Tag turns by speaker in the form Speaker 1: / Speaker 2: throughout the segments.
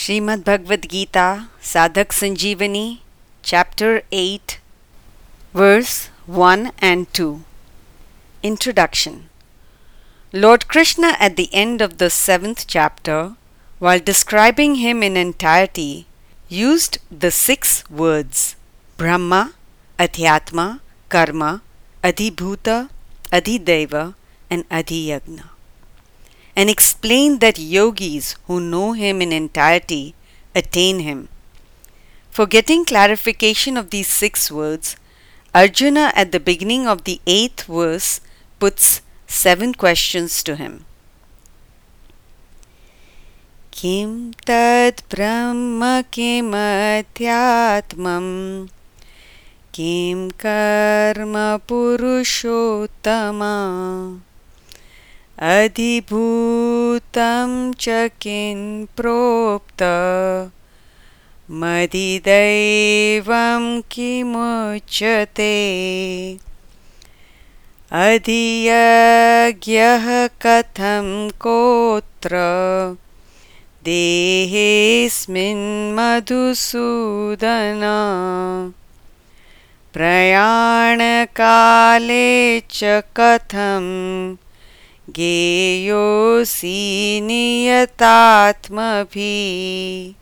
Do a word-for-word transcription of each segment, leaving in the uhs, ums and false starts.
Speaker 1: Srimad Bhagavad Gita, Sadhak Sanjeevani, Chapter eight, Verse one and two. Introduction. Lord Krishna at the end of the seventh chapter, while describing him in entirety, used the six words Brahma, Adhyatma, Karma, Adhibhuta, Adhideva and Adhiyagna, and explained that yogis who know him in entirety attain him. For getting clarification of these six words, Arjuna at the beginning of the eighth verse puts seven questions to him. Kim tad brahma kim adhyatmam kim karma purushottama adhibhutam cha kin propta madhidevam kimuchyate adhiyagyah katham kotra dehesmin madhusudana prayana kale cha katham geyosi niyatatmabhi.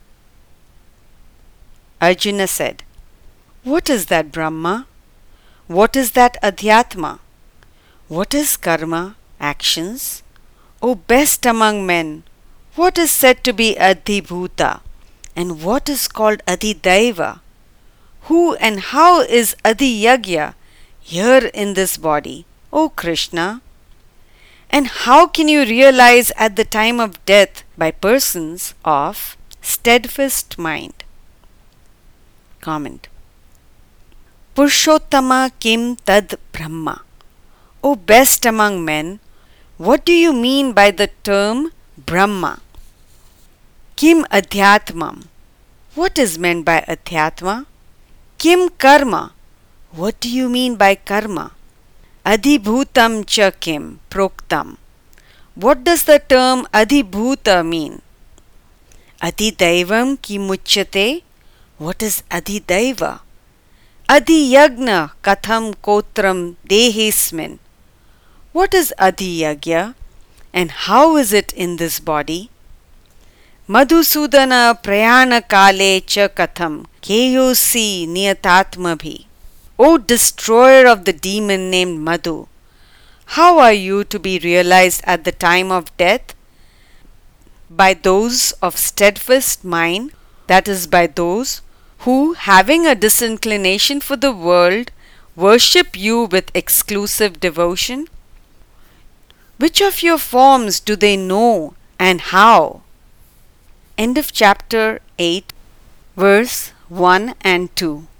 Speaker 1: Arjuna said, what is that Brahma? What is that Adhyatma? What is karma, actions? O best among men, what is said to be Adhibhuta? And what is called Adhideva? Who and how is Adhiyagya here in this body, O Krishna? And how can you realize at the time of death by persons of steadfast mind? Comment. Purushottama kim tad Brahma. O best among men, what do you mean by the term Brahma? Kim Adhyatmam. What is meant by Adhyatma? Kim Karma. What do you mean by Karma? Adhibhutam cha kim proktam. What does the term Adhibhuta mean? Adhidevam kimuchyate. What is Adhideva? Adhiyagna katham kotram dehesmin. What is Adhiyagya and how is it in this body? Madhusudana prayana kale cha katham keyosi niyatatmabhi. O destroyer of the demon named Madhu, how are you to be realized at the time of death? By those of steadfast mind, that is, by those who, having a disinclination for the world, worship you with exclusive devotion? Which of your forms do they know and how? End of chapter eight, verse one and two.